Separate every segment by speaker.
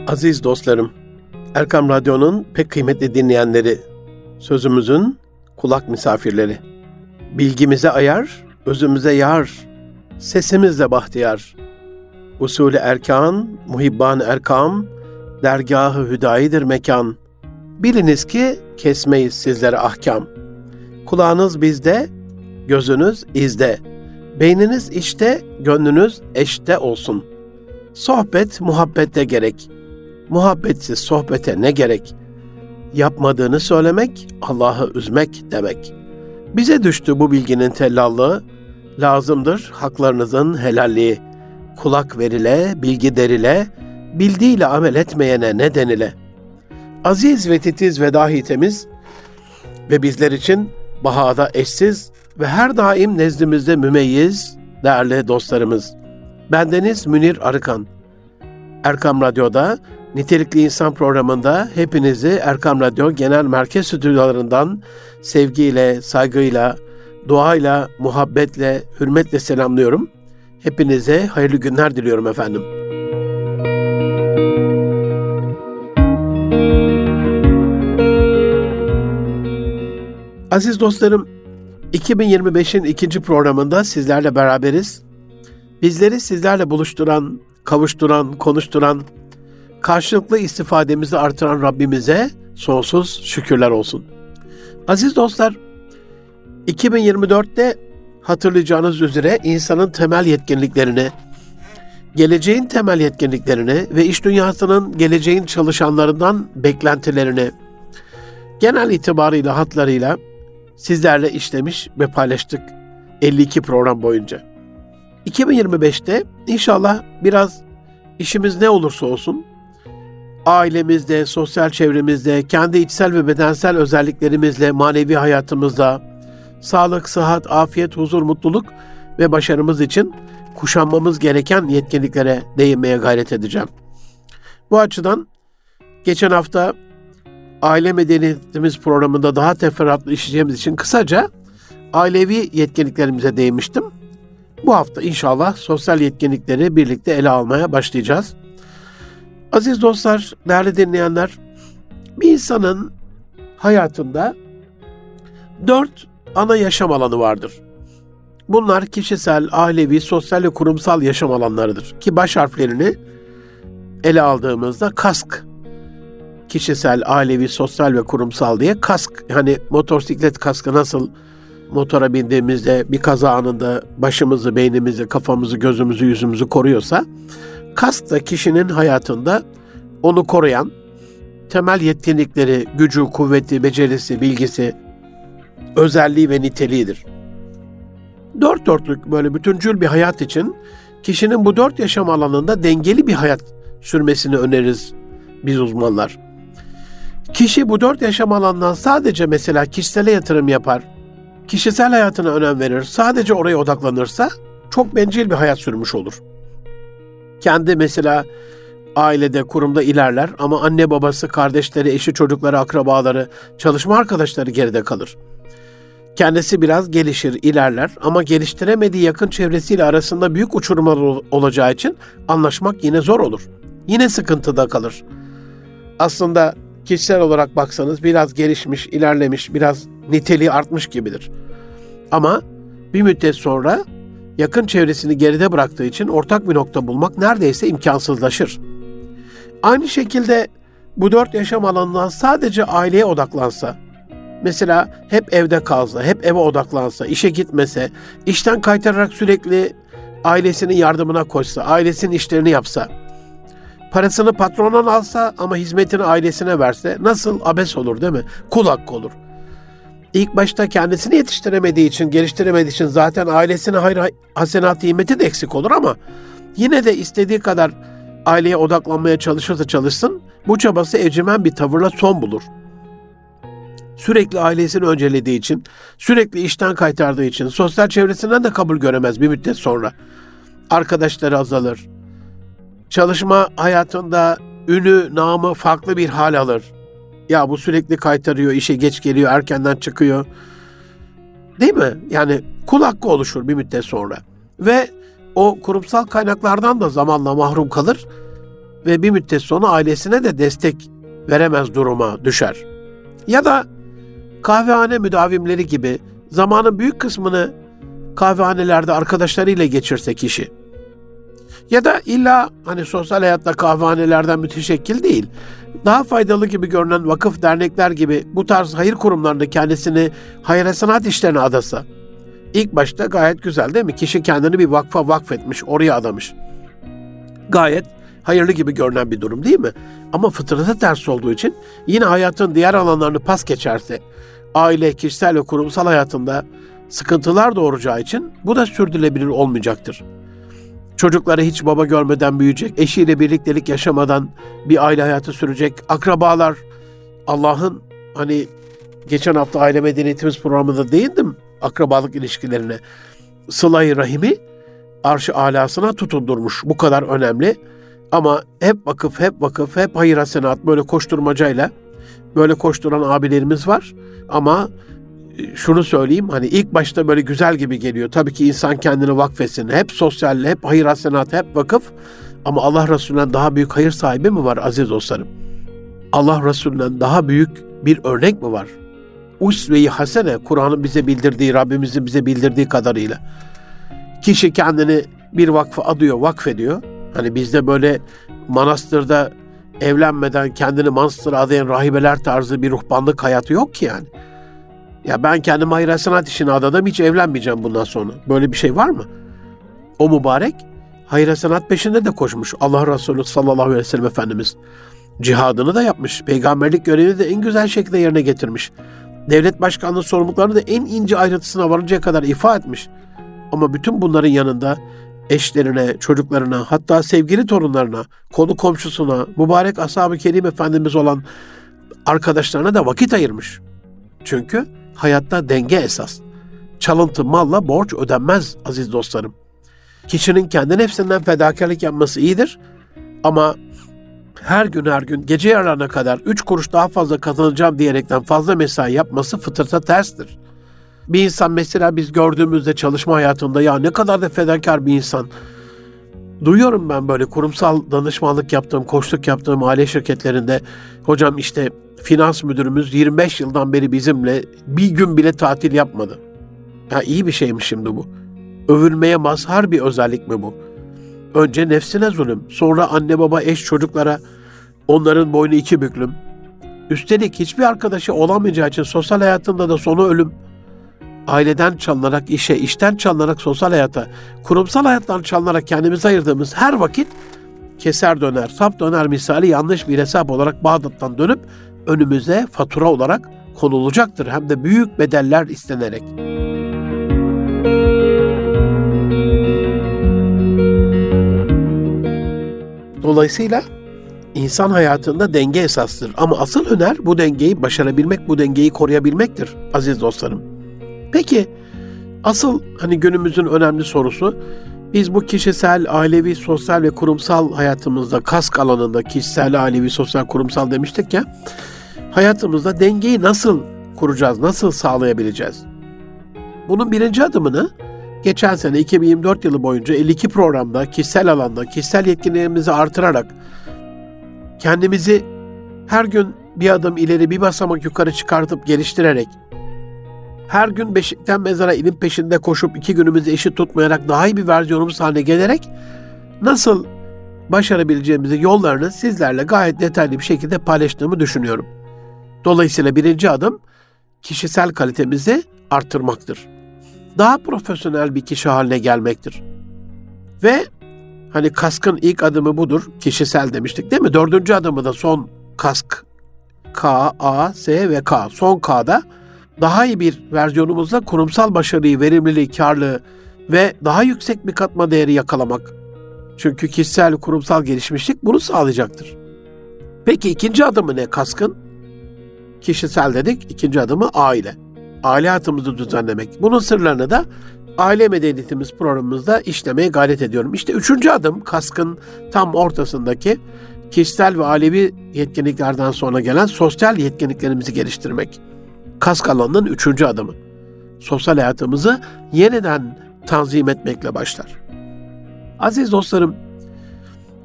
Speaker 1: Aziz dostlarım, Erkam Radyo'nun pek kıymetli dinleyenleri, sözümüzün kulak misafirleri, bilgimize ayar, özümüze yar, sesimizle bahtiyar, usulü erkan, muhibban erkam, dergahı hüdayidir mekan. Biliniz ki kesmeyiz sizlere ahkam. Kulağınız bizde, gözünüz izde, beyniniz işte, gönlünüz eşte olsun. Sohbet muhabbette gerek. Muhabbetsiz sohbete ne gerek? Yapmadığını söylemek, Allah'ı üzmek demek. Bize düştü bu bilginin tellallığı, lazımdır haklarınızın helalliği. Kulak verile, bilgi derile, bildiğiyle amel etmeyene ne denile? Aziz ve titiz ve dahi temiz ve bizler için bahada eşsiz ve her daim nezdimizde mümeyyiz değerli dostlarımız. Bendeniz Münir Arıkan. Erkam Radyo'da Nitelikli İnsan programında hepinizi Erkam Radyo Genel Merkez Stüdyolarından sevgiyle, saygıyla, duayla, muhabbetle, hürmetle selamlıyorum. Hepinize hayırlı günler diliyorum efendim. Aziz dostlarım, 2025'in ikinci programında sizlerle beraberiz. Bizleri sizlerle buluşturan, kavuşturan, konuşturan, karşılıklı istifademizi artıran Rabbimize sonsuz şükürler olsun. Aziz dostlar, 2024'te hatırlayacağınız üzere insanın temel yetkinliklerini, geleceğin temel yetkinliklerini ve iş dünyasının geleceğin çalışanlarından beklentilerini genel itibarıyla hatlarıyla sizlerle işlemiş ve paylaştık 52 program boyunca. 2025'te inşallah biraz işimiz ne olursa olsun, ailemizde, sosyal çevremizde, kendi içsel ve bedensel özelliklerimizle, manevi hayatımızda, sağlık, sıhhat, afiyet, huzur, mutluluk ve başarımız için kuşanmamız gereken yetkinliklere değinmeye gayret edeceğim. Bu açıdan geçen hafta Aile Medeniyetimiz programında daha teferruatlı işleyeceğimiz için kısaca ailevi yetkinliklerimize değinmiştim. Bu hafta inşallah sosyal yetkinlikleri birlikte ele almaya başlayacağız. Aziz dostlar, değerli dinleyenler, bir insanın hayatında 4 ana yaşam alanı vardır. Bunlar kişisel, ailevi, sosyal ve kurumsal yaşam alanlarıdır. Ki baş harflerini ele aldığımızda KASK, kişisel, ailevi, sosyal ve kurumsal diye KASK, hani motosiklet kaskı nasıl motora bindiğimizde bir kaza anında başımızı, beynimizi, kafamızı, gözümüzü, yüzümüzü koruyorsa, KASK da kişinin hayatında onu koruyan temel yetkinlikleri, gücü, kuvveti, becerisi, bilgisi, özelliği ve niteliğidir. Dört dörtlük böyle bütüncül bir hayat için kişinin bu 4 yaşam alanında dengeli bir hayat sürmesini öneririz biz uzmanlar. Kişi bu 4 yaşam alanından sadece mesela kişisele yatırım yapar, kişisel hayatına önem verir, sadece oraya odaklanırsa çok bencil bir hayat sürmüş olur. Kendi mesela ailede, kurumda ilerler ama anne babası, kardeşleri, eşi, çocukları, akrabaları, çalışma arkadaşları geride kalır. Kendisi biraz gelişir, ilerler ama geliştiremediği yakın çevresiyle arasında büyük uçurumlar olacağı için anlaşmak yine zor olur. Yine sıkıntıda kalır. Aslında kişisel olarak baksanız biraz gelişmiş, ilerlemiş, biraz niteliği artmış gibidir. Ama bir müddet sonra yakın çevresini geride bıraktığı için ortak bir nokta bulmak neredeyse imkansızlaşır. Aynı şekilde bu 4 yaşam alanından sadece aileye odaklansa, mesela hep evde kalsa, hep eve odaklansa, işe gitmese, işten kaytararak sürekli ailesinin yardımına koşsa, ailesinin işlerini yapsa, parasını patrondan alsa ama hizmetini ailesine verse nasıl abes olur değil mi? Kul hakkı olur. İlk başta kendisini yetiştiremediği için, geliştiremediği için zaten ailesine hayır hasenat nimeti de eksik olur ama yine de istediği kadar aileye odaklanmaya çalışırsa çalışsın, bu çabası evcimen bir tavırla son bulur. Sürekli ailesini öncelediği için, sürekli işten kaytardığı için, sosyal çevresinden de kabul göremez bir müddet sonra. Arkadaşları azalır. Çalışma hayatında ünü, namı farklı bir hal alır. Ya bu sürekli kaytarıyor, işe geç geliyor, erkenden çıkıyor. Değil mi? Yani kul hakkı oluşur bir müddet sonra. Ve o kurumsal kaynaklardan da zamanla mahrum kalır. ve bir müddet sonra ailesine de destek veremez duruma düşer. Ya da kahvehane müdavimleri gibi zamanın büyük kısmını kahvehanelerde arkadaşlarıyla geçirse kişi. Ya da illa sosyal hayatta kahvehanelerden müteşekkil değil, daha faydalı gibi görünen vakıf, dernekler gibi bu tarz hayır kurumlarında kendisini hayır sanat işlerine adasa. İlk başta gayet güzel değil mi? Kişi kendini bir vakfa vakfetmiş, oraya adamış. Gayet hayırlı gibi görünen bir durum değil mi? Ama fıtratı ters olduğu için yine hayatın diğer alanlarını pas geçerse, aile, kişisel ve kurumsal hayatında sıkıntılar doğuracağı için bu da sürdürülebilir olmayacaktır. Çocukları hiç baba görmeden büyüyecek, eşiyle birliktelik yaşamadan bir aile hayatı sürecek, akrabalar, Allah'ın geçen hafta aile medeniyetimiz programında değindim akrabalık ilişkilerine. Sıla-i rahimi arş-ı alasına tutundurmuş. Bu kadar önemli. Ama hep vakıf, hep hayır hasenat böyle koşturmacayla böyle koşturan abilerimiz var. Ama şunu söyleyeyim, ilk başta böyle güzel gibi geliyor. Tabii ki insan kendini vakfetsin. Hep sosyal, hep hayır hasenat, hep vakıf. Ama Allah Resulü'nden daha büyük hayır sahibi mi var aziz dostlarım? Allah Resulü'nden daha büyük bir örnek mi var? Usve-i hasene, Kur'an'ın bize bildirdiği, Rabbimizin bize bildirdiği kadarıyla. Kişi kendini bir vakfa adıyor, vakfediyor. Bizde böyle manastırda evlenmeden kendini manastıra adayan rahibeler tarzı bir ruhbanlık hayatı yok ki yani. Ya ben kendimi hayır sanat işine adadım, hiç evlenmeyeceğim bundan sonra. Böyle bir şey var mı? O mübarek hayır sanat peşinde de koşmuş. Allah Resulü sallallahu aleyhi ve sellem Efendimiz cihadını da yapmış. Peygamberlik görevini de en güzel şekilde yerine getirmiş. Devlet başkanlığı sorumluluklarını da en ince ayrıntısına varıncaya kadar ifa etmiş. Ama bütün bunların yanında eşlerine, çocuklarına, hatta sevgili torunlarına, konu komşusuna, mübarek ashab-ı kerim Efendimiz olan arkadaşlarına da vakit ayırmış. Çünkü hayatta denge esas. Çalıntı malla borç ödenmez aziz dostlarım. Kişinin kendi nefsinden fedakarlık yapması iyidir ama her gün gece yarılarına kadar 3 kuruş daha fazla kazanacağım diyerekten fazla mesai yapması fıtrata terstir. Bir insan mesela biz gördüğümüzde çalışma hayatında ya ne kadar da fedakar bir insan. Duyuyorum ben böyle kurumsal danışmanlık yaptığım, koçluk yaptığım aile şirketlerinde. Hocam finans müdürümüz 25 yıldan beri bizimle bir gün bile tatil yapmadı. Ya iyi bir şey mi şimdi bu? Övülmeye mazhar bir özellik mi bu? Önce nefsine zulüm, sonra anne baba eş çocuklara onların boynu 2 büklüm. Üstelik hiçbir arkadaşı olamayacağı için sosyal hayatında da sonu ölüm. Aileden çalınarak işe, işten çalınarak sosyal hayata, kurumsal hayattan çalınarak kendimize ayırdığımız her vakit keser döner, sap döner misali yanlış bir hesap olarak Bağdat'tan dönüp önümüze fatura olarak konulacaktır. Hem de büyük bedeller istenerek. Dolayısıyla insan hayatında denge esastır. Ama asıl hüner bu dengeyi başarabilmek, bu dengeyi koruyabilmektir aziz dostlarım. Peki asıl günümüzün önemli sorusu, biz bu kişisel, ailevi, sosyal ve kurumsal hayatımızda, kask alanında kişisel, ailevi, sosyal, kurumsal demiştik ya, hayatımızda dengeyi nasıl kuracağız, nasıl sağlayabileceğiz? Bunun birinci adımını geçen sene 2024 yılı boyunca 52 programda kişisel alanda, kişisel yetkinliklerimizi artırarak kendimizi her gün bir adım ileri, bir basamak yukarı çıkartıp geliştirerek, her gün beşikten mezara ilim peşinde koşup 2 günümüzü eşit tutmayarak daha iyi bir versiyonumuz haline gelerek nasıl başarabileceğimizi yollarını sizlerle gayet detaylı bir şekilde paylaştığımı düşünüyorum. Dolayısıyla birinci adım kişisel kalitemizi artırmaktır. Daha profesyonel bir kişi haline gelmektir. Ve kaskın ilk adımı budur. Kişisel demiştik değil mi? 4. adımı da son kask. K, A, S ve K. Son K'da daha iyi bir versiyonumuzla kurumsal başarıyı, verimliliği, karlılığı ve daha yüksek bir katma değeri yakalamak. Çünkü kişisel, kurumsal gelişmişlik bunu sağlayacaktır. Peki ikinci adımı ne kaskın? Kişisel dedik, ikinci adımı aile. Aile hayatımızı düzenlemek. Bunun sırlarını da aile medeniyetimiz programımızda işlemeye gayret ediyorum. İşte 3. adım kaskın tam ortasındaki kişisel ve ailevi yetkinliklerden sonra gelen sosyal yetkinliklerimizi geliştirmek. Kask alanının 3. adımı. Sosyal hayatımızı yeniden tanzim etmekle başlar. Aziz dostlarım,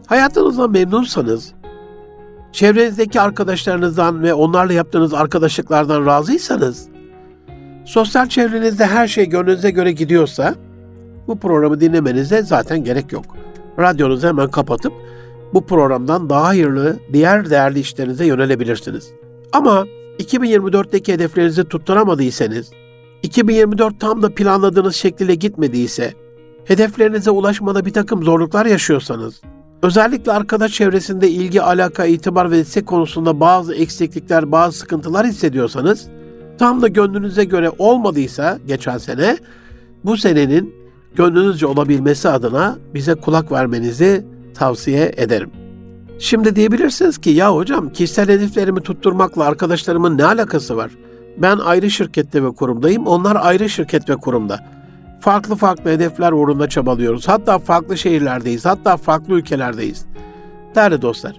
Speaker 1: Hayatınızdan memnunsanız, çevrenizdeki arkadaşlarınızdan ve onlarla yaptığınız arkadaşlıklardan razıysanız, sosyal çevrenizde her şey gönlünüze göre gidiyorsa, bu programı dinlemenize zaten gerek yok. Radyonuzu hemen kapatıp bu programdan daha hayırlı diğer değerli işlerinize yönelebilirsiniz. Ama 2024'teki hedeflerinizi tutturamadıysanız, 2024 tam da planladığınız şekilde gitmediyse, hedeflerinize ulaşmada bir takım zorluklar yaşıyorsanız, özellikle arkadaş çevresinde ilgi, alaka, itibar ve destek konusunda bazı eksiklikler, bazı sıkıntılar hissediyorsanız, tam da gönlünüze göre olmadıysa geçen sene, bu senenin gönlünüzce olabilmesi adına bize kulak vermenizi tavsiye ederim. Şimdi diyebilirsiniz ki ya hocam kişisel hedeflerimi tutturmakla arkadaşlarımın ne alakası var? Ben ayrı şirkette ve kurumdayım, onlar ayrı şirket ve kurumda. Farklı farklı hedefler uğrunda çabalıyoruz. Hatta farklı şehirlerdeyiz, hatta farklı ülkelerdeyiz. Değerli dostlar,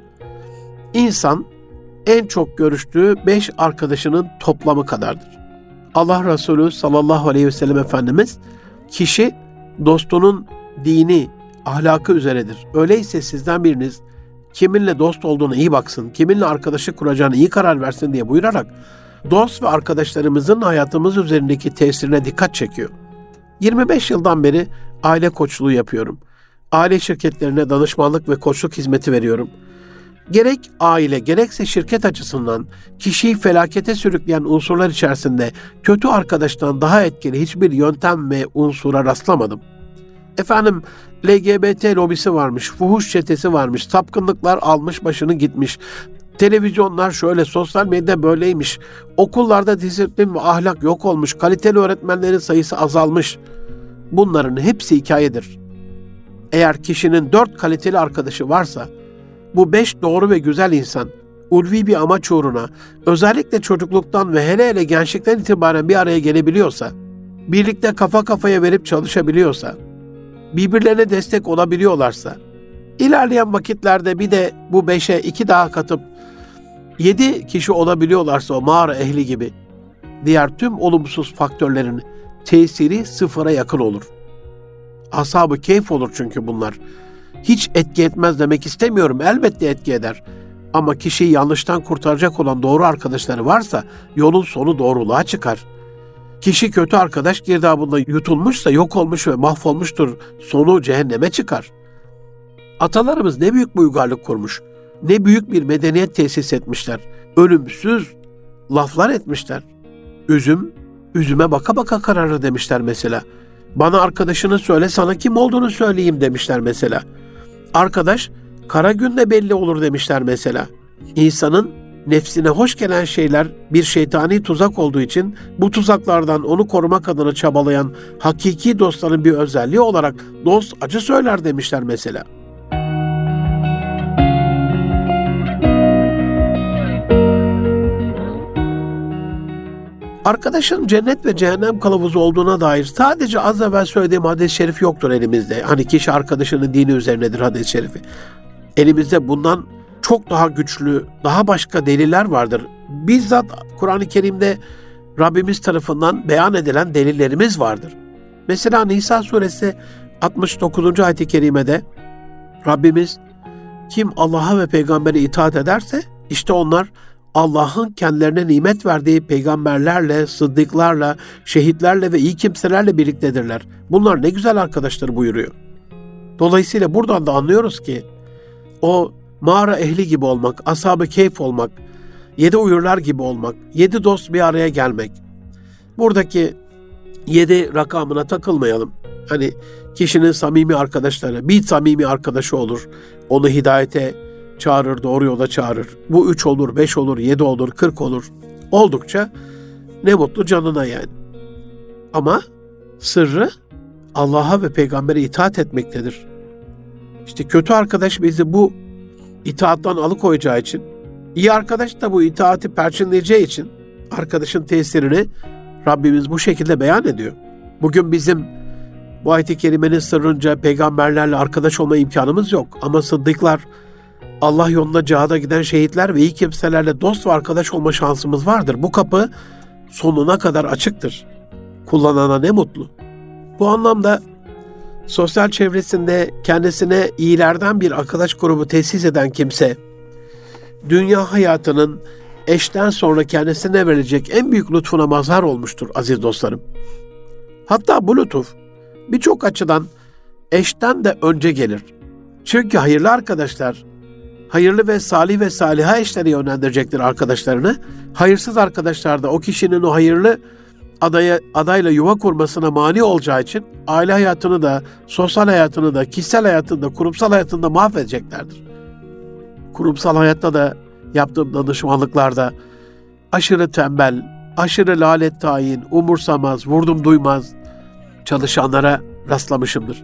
Speaker 1: insan en çok görüştüğü 5 arkadaşının toplamı kadardır. Allah Resulü sallallahu aleyhi ve sellem Efendimiz, kişi dostunun dini, ahlakı üzeredir. Öyleyse sizden biriniz kiminle dost olduğuna iyi baksın, kiminle arkadaşlık kuracağına iyi karar versin diye buyurarak dost ve arkadaşlarımızın hayatımız üzerindeki tesirine dikkat çekiyor. 25 yıldan beri aile koçluğu yapıyorum. Aile şirketlerine danışmanlık ve koçluk hizmeti veriyorum. Gerek aile gerekse şirket açısından kişiyi felakete sürükleyen unsurlar içerisinde kötü arkadaştan daha etkili hiçbir yöntem ve unsura rastlamadım. Efendim LGBT lobisi varmış, fuhuş çetesi varmış, sapkınlıklar almış başını gitmiş, televizyonlar şöyle, sosyal medya böyleymiş, okullarda disiplin ve ahlak yok olmuş, kaliteli öğretmenlerin sayısı azalmış. Bunların hepsi hikayedir. Eğer kişinin 4 kaliteli arkadaşı varsa, bu 5 doğru ve güzel insan, ulvi bir amaç uğruna, özellikle çocukluktan ve hele hele gençlikten itibaren bir araya gelebiliyorsa, birlikte kafa kafaya verip çalışabiliyorsa, birbirlerine destek olabiliyorlarsa, ilerleyen vakitlerde bir de bu 5'e 2 daha katıp 7 kişi olabiliyorlarsa o mağara ehli gibi, diğer tüm olumsuz faktörlerin tesiri sıfıra yakın olur. Ashab-ı keyf olur çünkü bunlar. Hiç etki etmez demek istemiyorum, elbette etki eder. Ama kişiyi yanlıştan kurtaracak olan doğru arkadaşları varsa yolun sonu doğruluğa çıkar. Kişi kötü arkadaş girdabında yutulmuşsa yok olmuş ve mahvolmuştur, sonu cehenneme çıkar. Atalarımız ne büyük bir uygarlık kurmuş, ne büyük bir medeniyet tesis etmişler, ölümsüz laflar etmişler. Üzüm, üzüme baka baka kararır demişler mesela. Bana arkadaşını söyle, sana kim olduğunu söyleyeyim demişler mesela. Arkadaş, kara günde belli olur demişler mesela. İnsanın nefsine hoş gelen şeyler bir şeytani tuzak olduğu için bu tuzaklardan onu korumak adına çabalayan hakiki dostların bir özelliği olarak dost acı söyler demişler mesela. Arkadaşın cennet ve cehennem kılavuzu olduğuna dair sadece az evvel söylediğim hadis-i şerif yoktur elimizde. Hani kişi arkadaşının dini üzerinedir hadis-i şerifi. Elimizde bundan çok daha güçlü, daha başka deliller vardır. Bizzat Kur'an-ı Kerim'de Rabbimiz tarafından beyan edilen delillerimiz vardır. Mesela Nisa suresi 69. ayet-i kerimede Rabbimiz kim Allah'a ve peygambere itaat ederse işte onlar Allah'ın kendilerine nimet verdiği peygamberlerle, sıddıklarla, şehitlerle ve iyi kimselerle birliktedirler. Bunlar ne güzel arkadaşlar buyuruyor. Dolayısıyla buradan da anlıyoruz ki o mağara ehli gibi olmak, ashab-ı keyf olmak, 7 uyurlar gibi olmak, 7 dost bir araya gelmek. Buradaki 7 rakamına takılmayalım. Hani kişinin samimi arkadaşları, bir samimi arkadaşı olur, onu hidayete çağırır, doğru yola çağırır. Bu 3 olur, 5 olur, 7 olur, 40 olur. Oldukça ne mutlu canına yani. Ama sırrı Allah'a ve peygambere itaat etmektedir. İşte kötü arkadaş bizi bu itaattan alıkoyacağı için, iyi arkadaş da bu itaati perçinleyeceği için arkadaşın tesirini Rabbimiz bu şekilde beyan ediyor. Bugün bizim bu ayet-i kerimenin sırrınca peygamberlerle arkadaş olma imkanımız yok. Ama sıddıklar, Allah yolunda cihada giden şehitler ve iyi kimselerle dost ve arkadaş olma şansımız vardır. Bu kapı sonuna kadar açıktır. Kullanana ne mutlu. Bu anlamda sosyal çevresinde kendisine iyilerden bir arkadaş grubu tesis eden kimse, dünya hayatının eşten sonra kendisine verilecek en büyük lütfuna mazhar olmuştur aziz dostlarım. Hatta bu lütuf birçok açıdan eşten de önce gelir. Çünkü hayırlı arkadaşlar, hayırlı ve salih ve saliha eşleri yönlendirecektir arkadaşlarını. Hayırsız arkadaşlar da o kişinin o hayırlı adayla yuva kurmasına mani olacağı için aile hayatını da, sosyal hayatını da, kişisel hayatını da, kurumsal hayatını da mahvedeceklerdir. Kurumsal hayatta da yaptığım danışmanlıklarda aşırı tembel, aşırı lalet tayin, umursamaz, vurdum duymaz çalışanlara rastlamışımdır.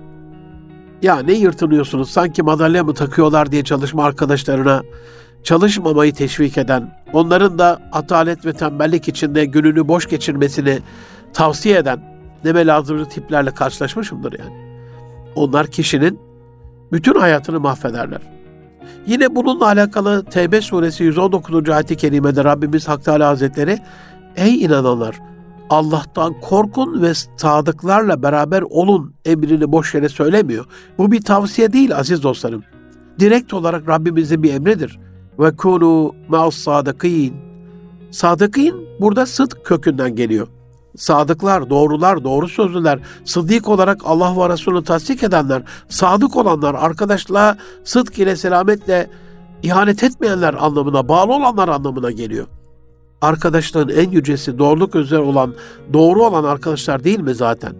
Speaker 1: Ya ne yırtınıyorsunuz, sanki madalya mı takıyorlar diye çalışma arkadaşlarına çalışmamayı teşvik eden, onların da atalet ve tembellik içinde gününü boş geçirmesini tavsiye eden deme lazımcı tiplerle karşılaşmışımdır yani. Onlar kişinin bütün hayatını mahvederler. Yine bununla alakalı Tevbe suresi 119. ayet-i kerimede Rabbimiz Hak Teâlâ Hazretleri, ey inananlar, Allah'tan korkun ve sadıklarla beraber olun emrini boş yere söylemiyor. Bu bir tavsiye değil aziz dostlarım. Direkt olarak Rabbimizin bir emridir. Ve kûnû ma'as-sâdıkîn. Sadıkîn burada sıdk kökünden geliyor. Sadıklar, doğrular, doğru sözlüler, sıddık olarak Allah ve Resulü tasdik edenler, sadık olanlar, arkadaşlığa sıdk ile selametle ihanet etmeyenler anlamına, bağlı olanlar anlamına geliyor. Arkadaşlığın en yücesi doğruluk üzere olan, doğru olan arkadaşlar değil mi zaten?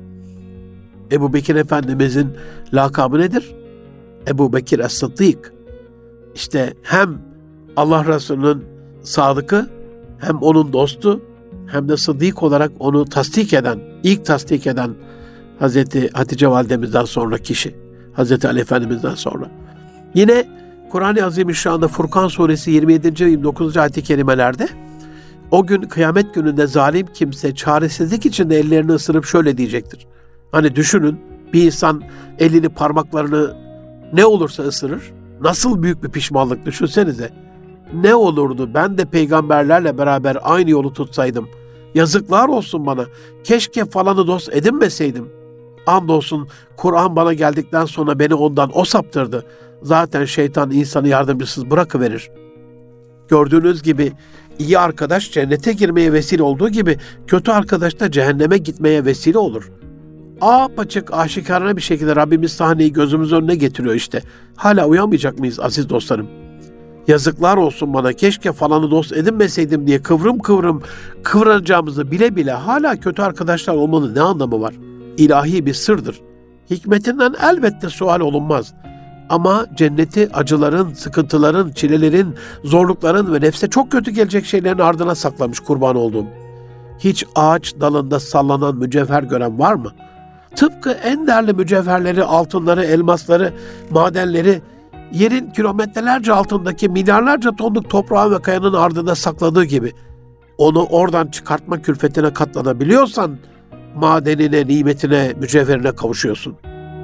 Speaker 1: Ebu Bekir Efendimizin lakabı nedir? Ebu Bekir Es-Sıddık. İşte hem Allah Resulü'nün sadıkı, hem onun dostu, hem de sıddık olarak onu tasdik eden, ilk tasdik eden Hazreti Hatice Validemizden sonra kişi. Hazreti Ali Efendimizden sonra. Yine Kur'an-ı Azimüşşan'da Furkan Suresi 27. ve 29. ayet-i kerimelerde o gün kıyamet gününde zalim kimse çaresizlik içinde ellerini ısırıp şöyle diyecektir. Hani düşünün, bir insan elini, parmaklarını ne olursa ısırır. Nasıl büyük bir pişmanlık, düşünsenize. Ne olurdu ben de peygamberlerle beraber aynı yolu tutsaydım. Yazıklar olsun bana. Keşke falanı dost edinmeseydim. Andolsun Kur'an bana geldikten sonra beni ondan o saptırdı. Zaten şeytan insanı yardımcısız bırakıverir. Gördüğünüz gibi iyi arkadaş cennete girmeye vesile olduğu gibi kötü arkadaş da cehenneme gitmeye vesile olur. Apaçık, aşikarına bir şekilde Rabbimiz sahneyi gözümüz önüne getiriyor işte. Hala uyanmayacak mıyız aziz dostlarım? Yazıklar olsun bana, keşke falanı dost edinmeseydim diye kıvrım kıvrım kıvranacağımızı bile bile hala kötü arkadaşlar olmanın ne anlamı var? İlahi bir sırdır. Hikmetinden elbette sual olunmaz. Ama cenneti acıların, sıkıntıların, çilelerin, zorlukların ve nefse çok kötü gelecek şeylerin ardına saklamış kurban olduğum. Hiç ağaç dalında sallanan mücevher gören var mı? Tıpkı en değerli mücevherleri, altınları, elmasları, madenleri, yerin kilometrelerce altındaki milyarlarca tonluk toprağın ve kayanın ardında sakladığı gibi, onu oradan çıkartma külfetine katlanabiliyorsan, madenine, nimetine, mücevherine kavuşuyorsun.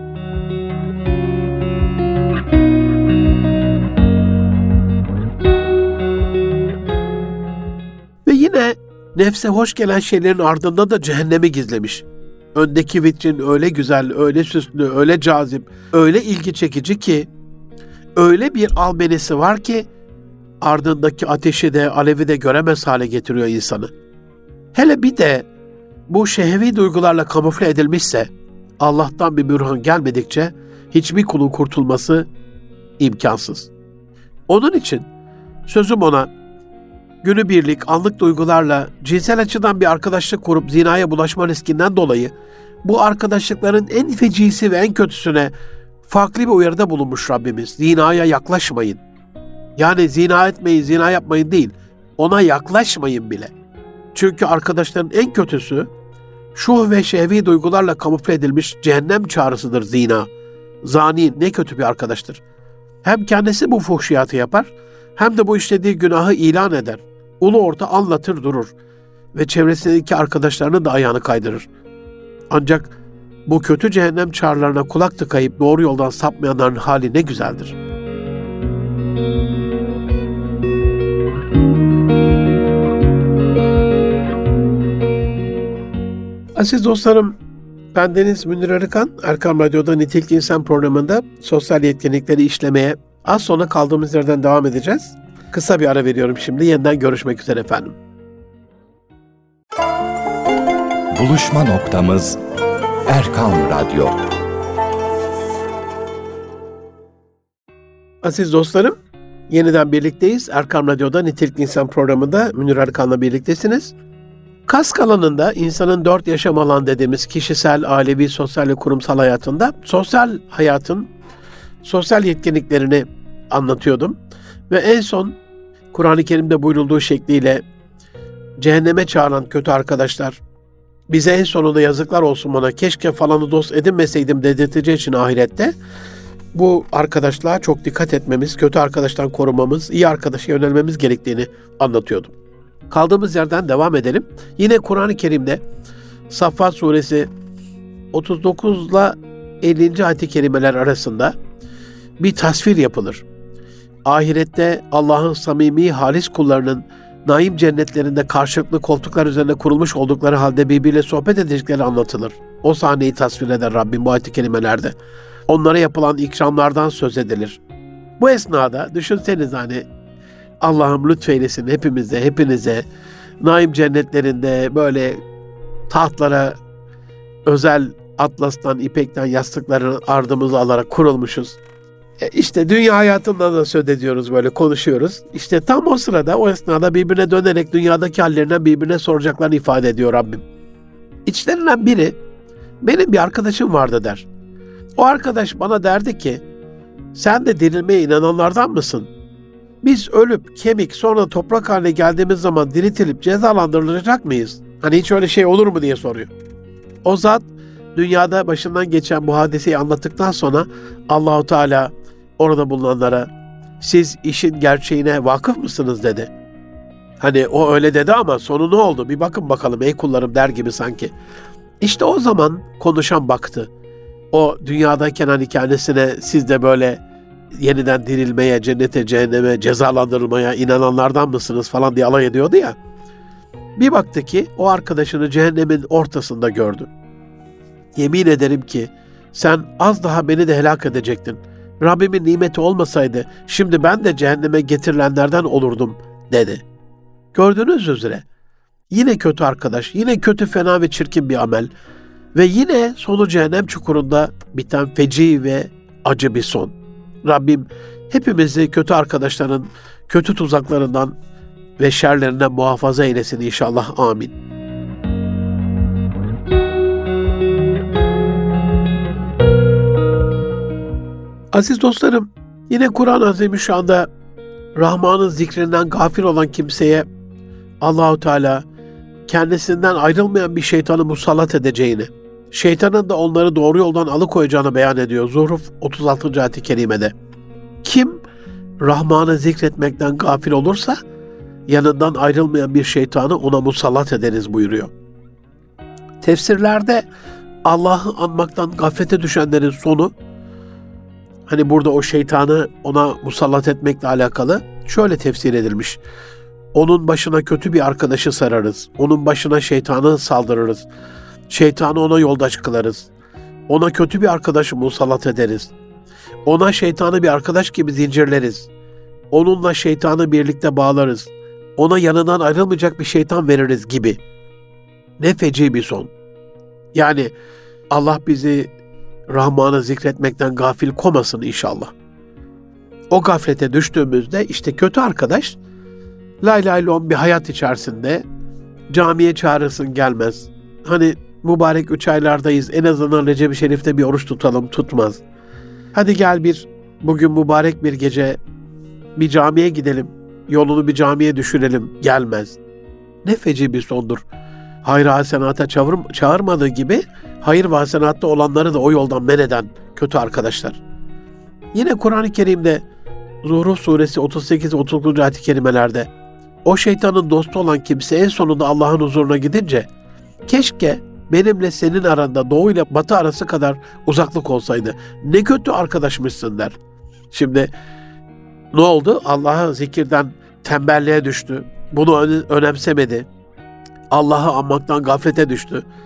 Speaker 1: Ve yine nefse hoş gelen şeylerin ardında da cehennemi gizlemiş. Öndeki vitrin öyle güzel, öyle süslü, öyle cazip, öyle ilgi çekici ki, öyle bir albenisi var ki, ardındaki ateşi de, alevi de göremez hale getiriyor insanı. Hele bir de bu şehvi duygularla kamufle edilmişse, Allah'tan bir bürhan gelmedikçe hiçbir kulun kurtulması imkansız. Onun için sözüm ona, günübirlik, anlık duygularla cinsel açıdan bir arkadaşlık kurup zinaya bulaşma riskinden dolayı bu arkadaşlıkların en fecisi ve en kötüsüne farklı bir uyarıda bulunmuş Rabbimiz. Zinaya yaklaşmayın. Yani zina etmeyin, zina yapmayın değil. Ona yaklaşmayın bile. Çünkü arkadaşların en kötüsü şuh ve şehvi duygularla kamufle edilmiş cehennem çağrısıdır zina. Zani ne kötü bir arkadaştır. Hem kendisi bu fuhşiyatı yapar, hem de bu işlediği günahı ilan eder. Ulu orta anlatır durur ve çevresindeki arkadaşlarının da ayağını kaydırır. Ancak bu kötü cehennem çağrılarına kulak tıkayıp doğru yoldan sapmayanların hali ne güzeldir. Aziz dostlarım, Bendeniz Münir Arıkan, Erkam Radyo'da Nitelikli İnsan programında sosyal yetkinlikleri işlemeye az sonra kaldığımız yerden devam edeceğiz. Kısa bir ara veriyorum şimdi. Yeniden görüşmek üzere efendim.
Speaker 2: Buluşma noktamız Erkam Radyo.
Speaker 1: Aziz dostlarım, yeniden birlikteyiz. Erkam Radyo'da Nitelikli İnsan programında Münir Arıkan'la birliktesiniz. Kask alanında insanın 4 yaşam alanı dediğimiz kişisel, ailevi, sosyal ve kurumsal hayatında sosyal hayatın sosyal yetkinliklerini anlatıyordum. Ve en son Kur'an-ı Kerim'de buyurulduğu şekliyle cehenneme çağıran kötü arkadaşlar, bize en sonunda yazıklar olsun bana, keşke falanı dost edinmeseydim dedirteceği için ahirette bu arkadaşlığa çok dikkat etmemiz, kötü arkadaştan korunmamız, iyi arkadaşa yönelmemiz gerektiğini anlatıyordum. Kaldığımız yerden devam edelim. Yine Kur'an-ı Kerim'de Saffat Suresi 39 ile 50. ayet-i kerimeler arasında bir tasvir yapılır. Ahirette Allah'ın samimi, halis kullarının naim cennetlerinde karşılıklı koltuklar üzerinde kurulmuş oldukları halde birbiriyle sohbet edecekleri anlatılır. O sahneyi tasvir eder Rabbim bu ayet-i kerimelerde. Onlara yapılan ikramlardan söz edilir. Bu esnada düşünseniz Allah'ım lütfeylesin hepinize naim cennetlerinde böyle tahtlara özel atlastan, ipekten yastıkları ardımıza alarak kurulmuşuz. İşte dünya hayatından da söz ediyoruz, böyle konuşuyoruz. İşte tam o sırada, o esnada birbirine dönerek dünyadaki hallerinden birbirine soracaklarını ifade ediyor Rabbim. İçlerinden biri, benim bir arkadaşım vardı der. O arkadaş bana derdi ki, sen de dirilmeye inananlardan mısın? Biz ölüp kemik sonra toprak haline geldiğimiz zaman diriltilip cezalandırılacak mıyız? Hani hiç öyle şey olur mu diye soruyor. O zat dünyada başından geçen bu hadiseyi anlattıktan sonra Allahu Teala orada bulunanlara, siz işin gerçeğine vakıf mısınız dedi. Hani o öyle dedi ama sonu ne oldu? Bir bakın bakalım ey kullarım der gibi sanki. İşte o zaman konuşan baktı. O dünyadayken kendisine siz de böyle yeniden dirilmeye, cennete, cehenneme, cezalandırılmaya inananlardan mısınız falan diye alay ediyordu ya. Bir baktı ki o arkadaşını cehennemin ortasında gördü. Yemin ederim ki sen az daha beni de helak edecektin. Rabbimin nimeti olmasaydı şimdi ben de cehenneme getirilenlerden olurdum dedi. Gördüğünüz üzere yine kötü arkadaş, yine kötü, fena ve çirkin bir amel ve yine sonu cehennem çukurunda biten feci ve acı bir son. Rabbim hepimizi kötü arkadaşların kötü tuzaklarından ve şerlerinden muhafaza eylesin inşallah. Amin. Aziz dostlarım, yine Kur'an-ı Azimüşşan'da Rahman'ın zikrinden gafil olan kimseye Allahu Teala kendisinden ayrılmayan bir şeytanı musallat edeceğini, şeytanın da onları doğru yoldan alıkoyacağını beyan ediyor Zuhruf 36. ayet-i kerimede. Kim Rahman'ı zikretmekten gafil olursa yanından ayrılmayan bir şeytanı ona musallat ederiz buyuruyor. Tefsirlerde Allah'ı anmaktan gaflete düşenlerin sonu, hani burada o şeytanı ona musallat etmekle alakalı şöyle tefsir edilmiş. Onun başına kötü bir arkadaşı sararız. Onun başına şeytanı saldırırız. Şeytanı ona yoldaş kılarız. Ona kötü bir arkadaşı musallat ederiz. Ona şeytanı bir arkadaş gibi zincirleriz. Onunla şeytanı birlikte bağlarız. Ona yanından ayrılmayacak bir şeytan veririz gibi. Ne feci bir son. Yani Allah bizi Rahman'ı zikretmekten gafil komasın inşallah. O gaflete düştüğümüzde işte kötü arkadaş lay lay lom bir hayat içerisinde camiye çağırırsın gelmez. Hani mübarek 3 aylardayız, en azından Recep-i Şerif'te bir oruç tutalım, tutmaz. Hadi gel bugün mübarek bir gece bir camiye gidelim, yolunu bir camiye düşürelim, gelmez. Ne feci bir sondur. Hayır hasenata çağırmadığı gibi hayır ve hasenatta olanları da o yoldan men eden kötü arkadaşlar. Yine Kur'an-ı Kerim'de Zuhruf Suresi 38-39. ayet-i kerimelerde o şeytanın dostu olan kimse en sonunda Allah'ın huzuruna gidince keşke benimle senin aranda doğu ile batı arası kadar uzaklık olsaydı. Ne kötü arkadaşmışsın der. Şimdi ne oldu? Allah'ı zikirden tembelliğe düştü. Bunu önemsemedi. Allah'ı anmaktan gaflete düştü.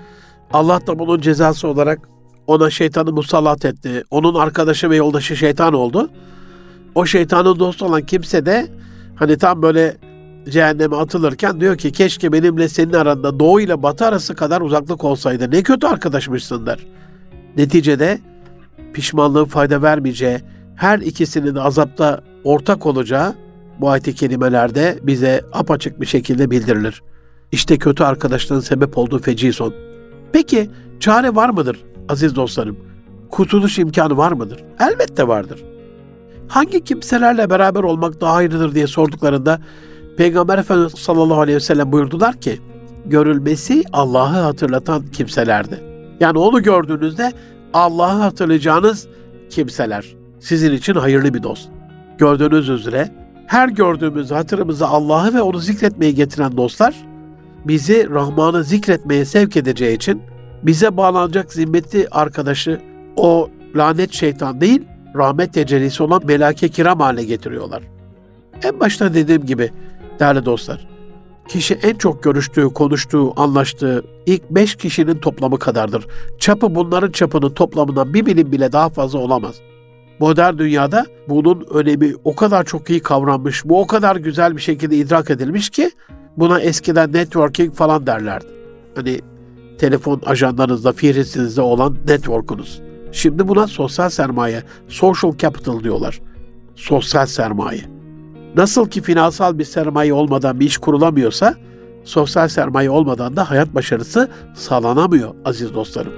Speaker 1: Allah da bunun cezası olarak ona şeytanı musallat etti. Onun arkadaşı ve yoldaşı şeytan oldu. O şeytanın dostu olan kimse de hani tam böyle cehenneme atılırken diyor ki keşke benimle senin aranda doğu ile batı arası kadar uzaklık olsaydı. Ne kötü arkadaşmışsın der. Neticede pişmanlığın fayda vermeyeceği, her ikisinin azapta ortak olacağı bu ayet-i kerimelerde bize apaçık bir şekilde bildirilir. İşte kötü arkadaşlığın sebep olduğu feci son. Peki çare var mıdır aziz dostlarım? Kurtuluş imkanı var mıdır? Elbette vardır. Hangi kimselerle beraber olmak daha hayırlıdır diye sorduklarında Peygamber Efendimiz sallallahu aleyhi ve sellem buyurdular ki görülmesi Allah'ı hatırlatan kimselerdi. Yani onu gördüğünüzde Allah'ı hatırlayacağınız kimseler sizin için hayırlı bir dost. Gördüğünüz üzere her gördüğümüz hatırımıza Allah'ı ve onu zikretmeye getiren dostlar bizi Rahman'ı zikretmeye sevk edeceği için bize bağlanacak zimmetli arkadaşı o lanet şeytan değil, rahmet tecellisi olan melâke kiram haline getiriyorlar. En başta dediğim gibi değerli dostlar, kişi en çok görüştüğü, konuştuğu, anlaştığı ilk 5 kişinin toplamı kadardır. Çapı bunların çapının toplamından bir milim bile daha fazla olamaz. Modern dünyada bunun önemi o kadar çok iyi kavranmış, bu o kadar güzel bir şekilde idrak edilmiş ki buna eskiden networking falan derlerdi. Hani telefon ajanlarınızda, fihristinizde olan networkunuz. Şimdi buna sosyal sermaye, social capital diyorlar. Sosyal sermaye. Nasıl ki finansal bir sermaye olmadan bir iş kurulamıyorsa, sosyal sermaye olmadan da hayat başarısı sağlanamıyor aziz dostlarım.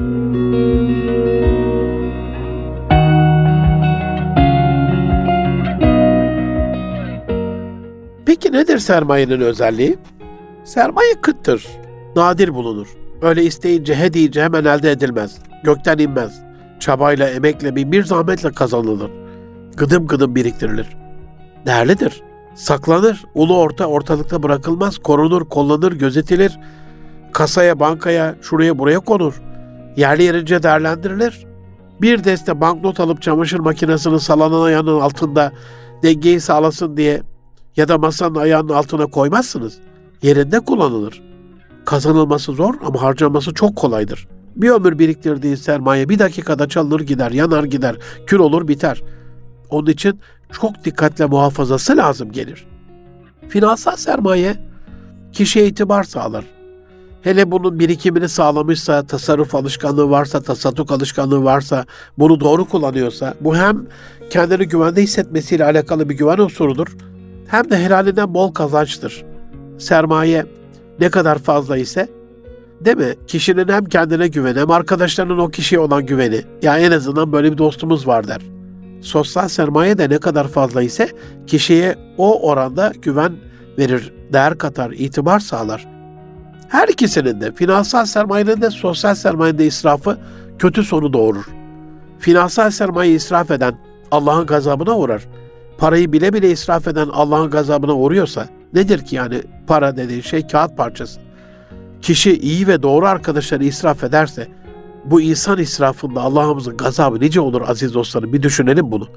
Speaker 1: Peki nedir sermayenin özelliği? Sermaye kıttır, nadir bulunur. Öyle isteyince, he deyince hemen elde edilmez. Gökten inmez. Çabayla, emekle, bir zahmetle kazanılır. Gıdım gıdım biriktirilir. Değerlidir, saklanır, ulu orta ortalıkta bırakılmaz, korunur, kollanır, gözetilir. Kasaya, bankaya, şuraya buraya konur. Yerli yerince değerlendirilir. Bir deste banknot alıp çamaşır makinesinin sallanan ayağının altında dengeyi sağlasın diye ya da masanın ayağının altına koymazsınız. Yerinde kullanılır. Kazanılması zor ama harcaması çok kolaydır. Bir ömür biriktirdiği sermaye bir dakikada çalınır gider, yanar gider, kül olur biter. Onun için çok dikkatle muhafazası lazım gelir. Finansal sermaye kişiye itibar sağlar. Hele bunun birikimini sağlamışsa, tasarruf alışkanlığı varsa, tasadduk alışkanlığı varsa, bunu doğru kullanıyorsa, bu hem kendini güvende hissetmesiyle alakalı bir güven unsurudur, hem de helalinden bol kazançtır. Sermaye ne kadar fazla ise, değil mi? Kişinin hem kendine güveni, hem arkadaşlarının o kişiye olan güveni, yani en azından böyle bir dostumuz var der. Sosyal sermaye de ne kadar fazla ise kişiye o oranda güven verir, değer katar, itibar sağlar. Her ikisinin de, finansal sermayenin de sosyal sermayenin de israfı kötü sonu doğurur. Finansal sermayeyi israf eden Allah'ın gazabına uğrar. Parayı bile bile israf eden Allah'ın gazabına uğruyorsa nedir ki yani para dediğin şey kağıt parçası. Kişi iyi ve doğru arkadaşları israf ederse bu insan israfında Allah'ımızın gazabı nice olur aziz dostlarım, bir düşünelim bunu.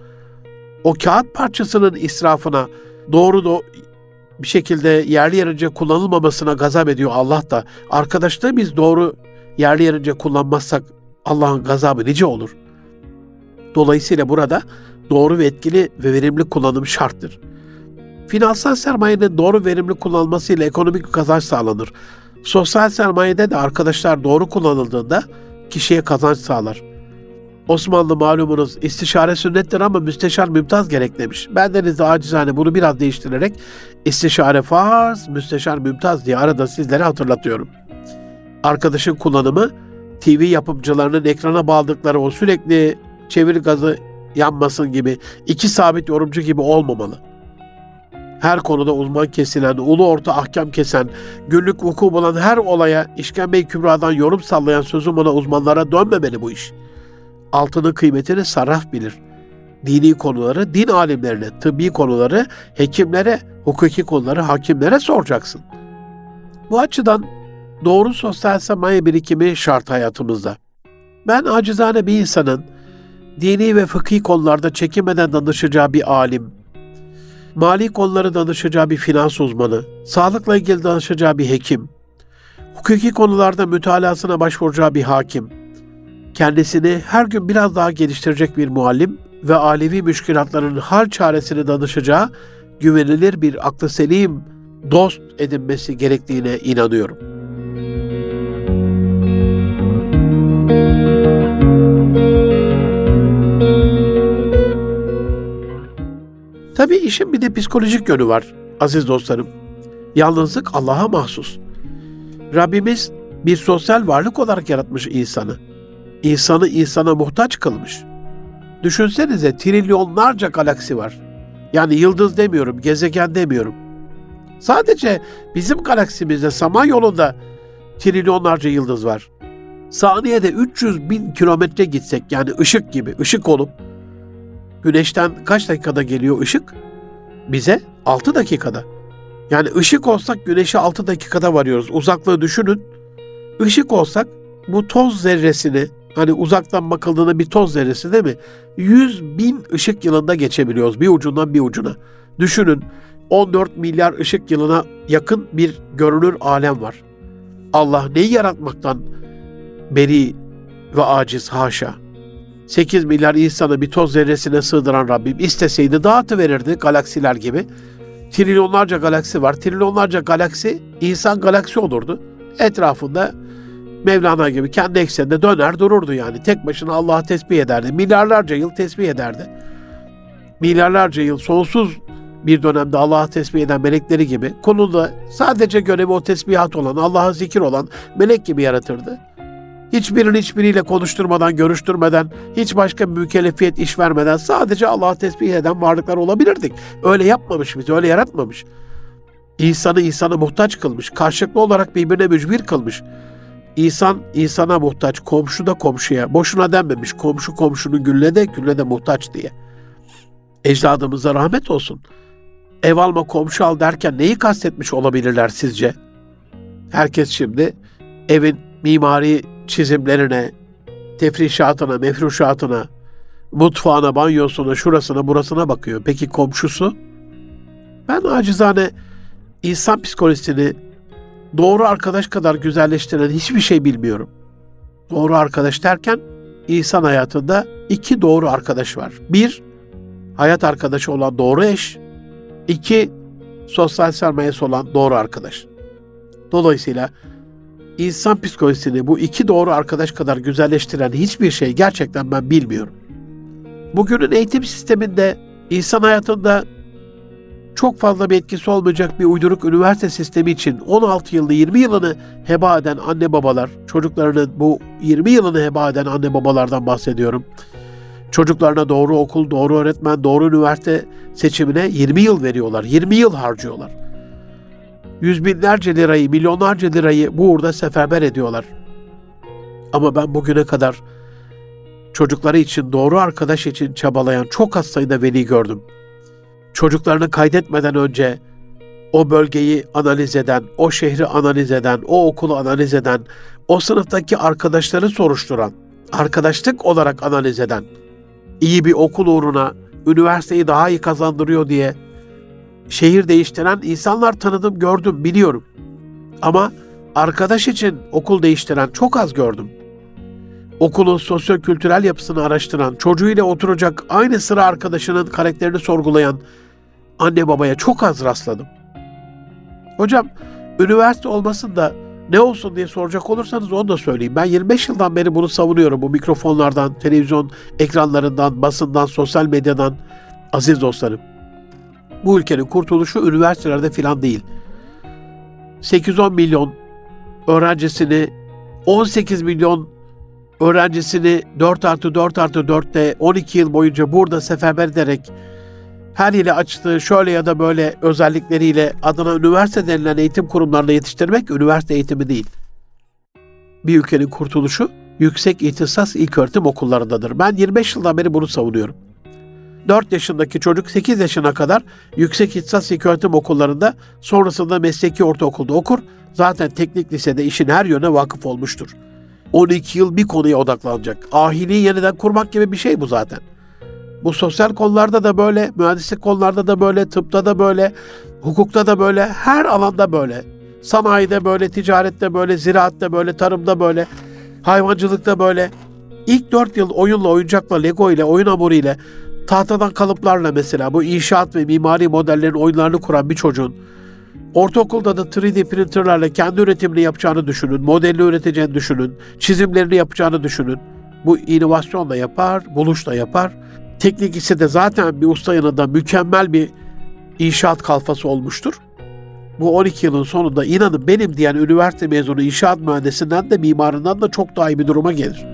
Speaker 1: O kağıt parçasının israfına doğru bir şekilde yerli yerince kullanılmamasına gazap ediyor Allah da. Arkadaşlığı biz doğru yerli yerince kullanmazsak Allah'ın gazabı nice olur. Dolayısıyla burada doğru ve etkili ve verimli kullanım şarttır. Finansal sermayenin doğru verimli kullanılmasıyla ekonomik kazanç sağlanır. Sosyal sermayede de arkadaşlar doğru kullanıldığında kişiye kazanç sağlar. Osmanlı malumunuz istişare sünnettir ama müsteşar mümtaz gerek demiş. Bendeniz de acizane bunu biraz değiştirerek istişare farz, müsteşar mümtaz diye arada sizlere hatırlatıyorum. Arkadaşın kullanımı TV yapımcılarının ekrana bağladıkları o sürekli çevir gazı yanmasın gibi, iki sabit yorumcu gibi olmamalı. Her konuda uzman kesilen, ulu orta ahkam kesen, günlük vuku bulan her olaya işkembe-i kübradan yorum sallayan sözüm ona uzmanlara dönmemeli bu iş. Altının kıymetini sarraf bilir. Dini konuları din alimlerine, tıbbi konuları hekimlere, hukuki konuları hakimlere soracaksın. Bu açıdan doğru sosyal sermaye birikimi şart hayatımızda. Ben acizane bir insanın dini ve fıkhi konularda çekinmeden danışacağı bir alim, mali konuları danışacağı bir finans uzmanı, sağlıkla ilgili danışacağı bir hekim, Hukuki konularda mütalasına başvuracağı bir hakim, kendisini her gün biraz daha geliştirecek bir muallim ve alevi müşkülatların hal çaresini danışacağı güvenilir bir aklı selim dost edinmesi gerektiğine inanıyorum. Tabii işin bir de psikolojik yönü var aziz dostlarım. Yalnızlık Allah'a mahsus. Rabbimiz bir sosyal varlık olarak yaratmış insanı. İnsanı insana muhtaç kılmış. Düşünsenize, trilyonlarca galaksi var. Yani yıldız demiyorum, gezegen demiyorum. Sadece bizim galaksimizde, Samanyolu'nda trilyonlarca yıldız var. Saniyede 300 bin kilometre gitsek, yani ışık gibi, ışık olup, Güneşten kaç dakikada geliyor ışık? Bize 6 dakikada. Yani ışık olsak Güneş'e 6 dakikada varıyoruz. Uzaklığı düşünün. Işık olsak bu toz zerresini, hani uzaktan bakıldığında bir toz zerresi değil mi? 100 bin ışık yılında geçebiliyoruz bir ucundan bir ucuna. Düşünün, 14 milyar ışık yılına yakın bir görünür alem var. Allah neyi yaratmaktan beri ve aciz, haşa. 8 milyar insanı bir toz zerresine sığdıran Rabbim isteseydi dağıtıverirdi galaksiler gibi. Trilyonlarca galaksi var. Trilyonlarca galaksi insan galaksi olurdu. Etrafında Mevlana gibi kendi ekseninde döner dururdu yani. Tek başına Allah'ı tesbih ederdi. Milyarlarca yıl tesbih ederdi. Milyarlarca yıl sonsuz bir dönemde Allah'ı tesbih eden melekleri gibi, kulunda sadece görevi o tesbihat olan, Allah'a zikir olan melek gibi yaratırdı. Hiçbiriyle konuşturmadan, görüştürmeden, hiç başka bir mükellefiyet iş vermeden sadece Allah'ı tesbih eden varlıklar olabilirdik. Öyle yapmamış bizi, öyle yaratmamış. İnsanı insana muhtaç kılmış, karşılıklı olarak birbirine mücbir kılmış. İnsan insana muhtaç, komşu da komşuya. Boşuna denmemiş, komşu komşunun gülle de muhtaç diye. Ecdadımıza rahmet olsun. Ev alma komşu al derken neyi kastetmiş olabilirler sizce? Herkes şimdi evin mimari çizimlerine, tefrişatına, mefruşatına, mutfağına, banyosuna, şurasına, burasına bakıyor. Peki komşusu? Ben acizane insan psikolojisini doğru arkadaş kadar güzelleştiren hiçbir şey bilmiyorum. Doğru arkadaş derken insan hayatında 2 doğru arkadaş var. 1, hayat arkadaşı olan doğru eş. 2, sosyal sermayesi olan doğru arkadaş. Dolayısıyla İnsan psikolojisini bu 2 doğru arkadaş kadar güzelleştiren hiçbir şey gerçekten ben bilmiyorum. Bugünün eğitim sisteminde, insan hayatında çok fazla bir etkisi olmayacak bir uyduruk üniversite sistemi için 16 yılını, 20 yılını heba eden anne babalar, çocuklarının bu 20 yılını heba eden anne babalardan bahsediyorum. Çocuklarına doğru okul, doğru öğretmen, doğru üniversite seçimine 20 yıl veriyorlar, 20 yıl harcıyorlar. Yüz binlerce lirayı, milyonlarca lirayı bu uğurda seferber ediyorlar. Ama ben bugüne kadar çocukları için, doğru arkadaş için çabalayan çok az sayıda veli gördüm. Çocuklarını kaydetmeden önce o bölgeyi analiz eden, o şehri analiz eden, o okulu analiz eden, o sınıftaki arkadaşları soruşturan, arkadaşlık olarak analiz eden, iyi bir okul uğruna üniversiteyi daha iyi kazandırıyor diye şehir değiştiren insanlar tanıdım, gördüm, biliyorum. Ama arkadaş için okul değiştiren çok az gördüm. Okulun sosyo-kültürel yapısını araştıran, çocuğuyla oturacak aynı sıra arkadaşının karakterini sorgulayan anne babaya çok az rastladım. Hocam, üniversite olmasın da ne olsun diye soracak olursanız onu da söyleyeyim. Ben 25 yıldan beri bunu savunuyorum. Bu mikrofonlardan, televizyon ekranlarından, basından, sosyal medyadan. Aziz dostlarım, bu ülkenin kurtuluşu üniversitelerde filan değil. 8-10 milyon öğrencisini, 18 milyon öğrencisini 4+4+4'te 12 yıl boyunca burada seferber ederek her yeri açtığı şöyle ya da böyle özellikleriyle adına üniversite denilen eğitim kurumlarında yetiştirmek üniversite eğitimi değil. Bir ülkenin kurtuluşu yüksek ihtisas ilköğretim okullarındadır. Ben 25 yıldan beri bunu savunuyorum. 4 yaşındaki çocuk 8 yaşına kadar yüksek ihtisas ilköğretim okullarında, sonrasında mesleki ortaokulda okur. Zaten teknik lisede işin her yöne vakıf olmuştur. 12 yıl bir konuya odaklanacak. Ahiliği yeniden kurmak gibi bir şey bu zaten. Bu sosyal konularda da böyle, mühendislik konularda da böyle, tıpta da böyle, hukukta da böyle, her alanda böyle. Sanayide böyle, ticarette böyle, ziraatte böyle, tarımda böyle, hayvancılıkta böyle. İlk 4 yıl oyunla, oyuncakla, Lego ile, oyun hamuru ile, tahtadan kalıplarla mesela bu inşaat ve mimari modellerin oyunlarını kuran bir çocuğun ortaokulda da 3D printerlarla kendi üretimini yapacağını düşünün, modelini üreteceğini düşünün, çizimlerini yapacağını düşünün. Bu inovasyonla yapar, buluşla yapar. Teknik ise de zaten bir usta yanında mükemmel bir inşaat kalfası olmuştur. Bu 12 yılın sonunda inanın benim diyen üniversite mezunu inşaat mühendisinden de mimarından da çok daha iyi bir duruma gelir.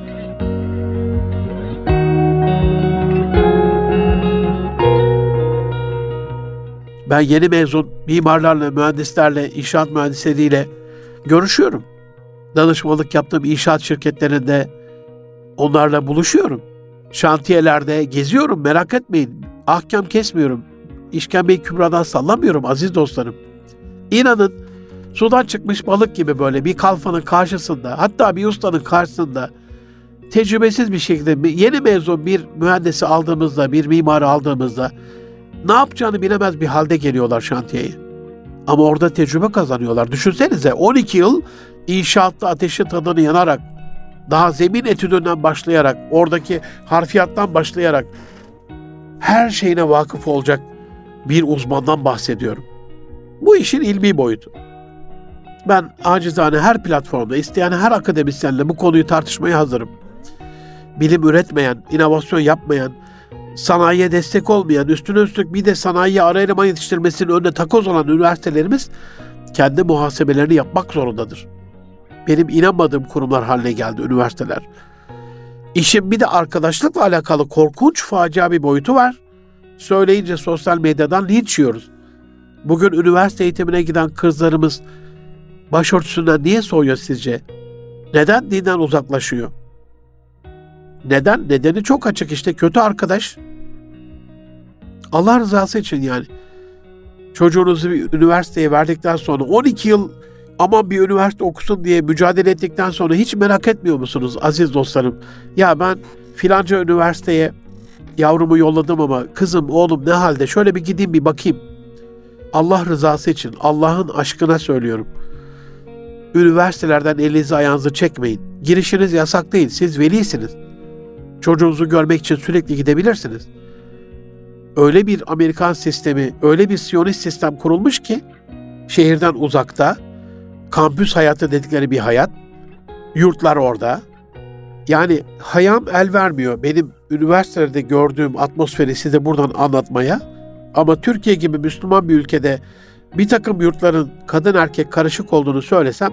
Speaker 1: Ben yeni mezun mimarlarla, mühendislerle, inşaat mühendisleriyle görüşüyorum. Danışmanlık yaptığım inşaat şirketlerinde onlarla buluşuyorum. Şantiyelerde geziyorum, merak etmeyin. Ahkam kesmiyorum. İşkembeyi kübradan sallamıyorum aziz dostlarım. İnanın sudan çıkmış balık gibi böyle bir kalfanın karşısında, hatta bir ustanın karşısında tecrübesiz bir şekilde yeni mezun bir mühendisi aldığımızda, bir mimarı aldığımızda ne yapacağını bilemez bir halde geliyorlar şantiyeye. Ama orada tecrübe kazanıyorlar. Düşünsenize 12 yıl inşaatta ateşin tadını yanarak, daha zemin etüdünden başlayarak, oradaki harfiyattan başlayarak her şeyine vakıf olacak bir uzmandan bahsediyorum. Bu işin ilmi boyutu. Ben acizane her platformda, isteyen her akademisyenle bu konuyu tartışmaya hazırım. Bilim üretmeyen, inovasyon yapmayan, sanayiye destek olmayan, üstüne üstlük bir de sanayiye ara eleman yetiştirmesinin önüne takoz olan üniversitelerimiz kendi muhasebelerini yapmak zorundadır. Benim inanmadığım kurumlar haline geldi üniversiteler. İşin bir de arkadaşlıkla alakalı korkunç facia bir boyutu var. Söyleyince sosyal medyadan linç yiyoruz. Bugün üniversite eğitimine giden kızlarımız başörtüsünden niye soğuyor sizce? Neden dinden uzaklaşıyor? Neden? Nedeni çok açık işte, kötü arkadaş. Allah rızası için yani. Çocuğunuzu bir üniversiteye verdikten sonra 12 yıl aman bir üniversite okusun diye mücadele ettikten sonra hiç merak etmiyor musunuz aziz dostlarım? Ya ben filanca üniversiteye yavrumu yolladım ama kızım, oğlum ne halde? Şöyle bir gideyim bir bakayım. Allah rızası için, Allah'ın aşkına söylüyorum. Üniversitelerden elinizi ayağınızı çekmeyin. Girişiniz yasak değil, siz velisiniz. Çocuğunuzu görmek için sürekli gidebilirsiniz. Öyle bir Amerikan sistemi, öyle bir Siyonist sistem kurulmuş ki şehirden uzakta, kampüs hayatı dedikleri bir hayat, yurtlar orada. Yani hayam el vermiyor benim üniversitelerde gördüğüm atmosferi size buradan anlatmaya. Ama Türkiye gibi Müslüman bir ülkede bir takım yurtların kadın erkek karışık olduğunu söylesem,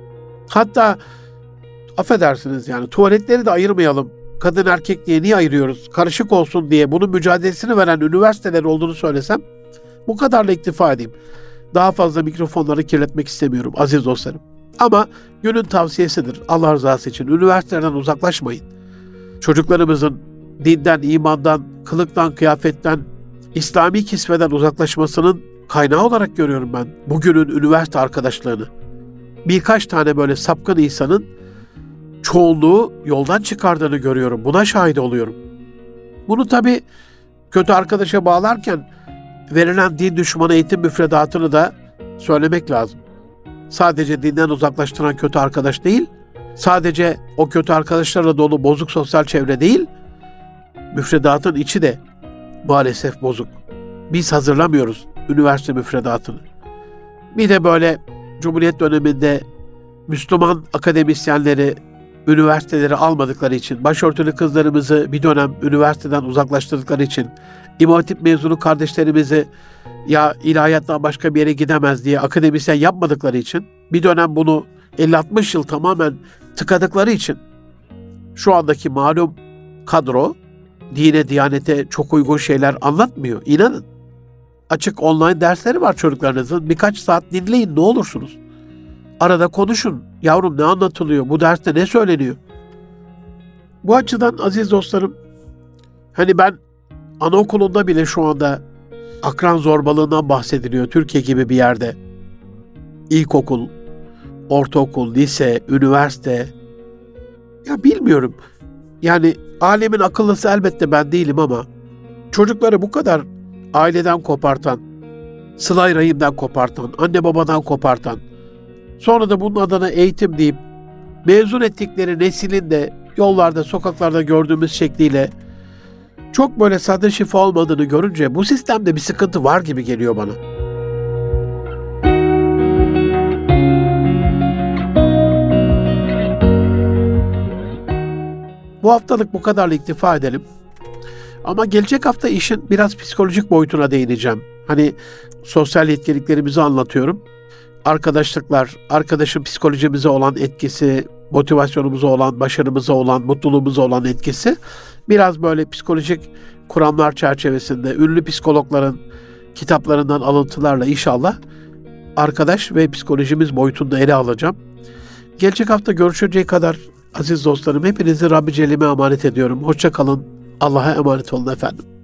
Speaker 1: hatta affedersiniz yani tuvaletleri de ayırmayalım, kadın erkek diye niye ayırıyoruz, karışık olsun diye bunun mücadelesini veren üniversiteler olduğunu söylesem, bu kadarla iktifa edeyim. Daha fazla mikrofonları kirletmek istemiyorum aziz dostlarım. Ama günün tavsiyesidir Allah rızası için. Üniversitelerden uzaklaşmayın. Çocuklarımızın dinden, imandan, kılıktan, kıyafetten, İslami kisveden uzaklaşmasının kaynağı olarak görüyorum ben bugünün üniversite arkadaşlarını. Birkaç tane böyle sapkın insanın çoğunluğu yoldan çıkardığını görüyorum. Buna şahit oluyorum. Bunu tabii kötü arkadaşa bağlarken verilen din düşmanı eğitim müfredatını da söylemek lazım. Sadece dinden uzaklaştıran kötü arkadaş değil, sadece o kötü arkadaşlarla dolu bozuk sosyal çevre değil, müfredatın içi de maalesef bozuk. Biz hazırlamıyoruz üniversite müfredatını. Bir de böyle Cumhuriyet döneminde Müslüman akademisyenleri üniversiteleri almadıkları için, başörtülü kızlarımızı bir dönem üniversiteden uzaklaştırdıkları için, İmam Hatip mezunu kardeşlerimizi ya ilahiyattan başka bir yere gidemez diye akademisyen yapmadıkları için, bir dönem bunu 50-60 yıl tamamen tıkadıkları için şu andaki malum kadro dine, diyanete çok uygun şeyler anlatmıyor. İnanın. Açık online dersleri var çocuklarınızın. Birkaç saat dinleyin ne olursunuz. Arada konuşun. Yavrum ne anlatılıyor? Bu derste ne söyleniyor? Bu açıdan aziz dostlarım, hani ben anaokulunda bile şu anda akran zorbalığından bahsediliyor Türkiye gibi bir yerde. İlkokul, ortaokul, lise, üniversite. Ya bilmiyorum. Yani alemin akıllısı elbette ben değilim ama çocukları bu kadar aileden kopartan, sıla-i rahimden kopartan, anne babadan kopartan, Sonra da bunun adına eğitim deyip mezun ettikleri neslin de yollarda, sokaklarda gördüğümüz şekliyle çok böyle sade şifa olmadığını görünce bu sistemde bir sıkıntı var gibi geliyor bana. Bu haftalık bu kadarla iktifa edelim. Ama gelecek hafta işin biraz psikolojik boyutuna değineceğim. Hani sosyal yetkinliklerimizi anlatıyorum. Arkadaşlıklar, arkadaşın psikolojimize olan etkisi, motivasyonumuza olan, başarımıza olan, mutluluğumuza olan etkisi biraz böyle psikolojik kuramlar çerçevesinde ünlü psikologların kitaplarından alıntılarla inşallah arkadaş ve psikolojimiz boyutunda ele alacağım. Gelecek hafta görüşeceği kadar aziz dostlarım hepinizi Rabbi Celle'me emanet ediyorum. Hoşça kalın. Allah'a emanet olun efendim.